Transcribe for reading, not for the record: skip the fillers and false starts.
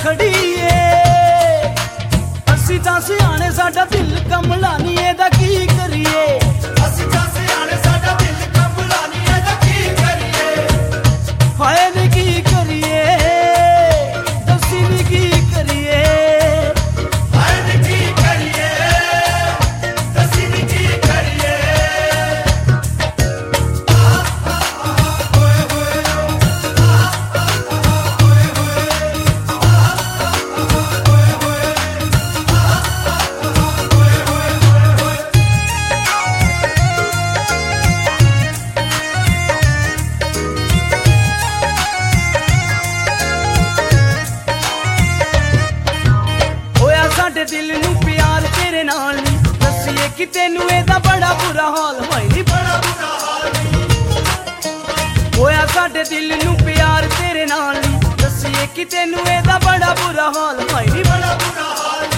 खड़ी ए असी तां सियाने साडा दिल कमला नी एदा की करिए ਅਸੀਂ ਤਾਂ ਸਿਆਣੇ ਸਾਡਾ ਦਿਲ ਕੰਬਲਾ ਨੀ ਇਹਦਾ ਕੀ ਕਰੀਏ हाय नी की करिए दसी नी की करिए ਹਾਏ ਨੀ ਕੀ ਕਰੀਏ ਅਸੀਂ ਨੀ ਕੀ ਕਰੀਏ होया साडे दिल नू प्यार तेरे नाल नी दसीए कि तेनू एदा बड़ा बुरा हाल होई नी ਬੜਾ ਬੁਰਾ ਹਾਲ ਨੀ होया साडे दिल नू प्यार तेरे नाल नी दसीए कि तेनू एदा बड़ा बुरा हाल होई नी ਬੜਾ ਬੁਰਾ ਹਾਲ ਨੀ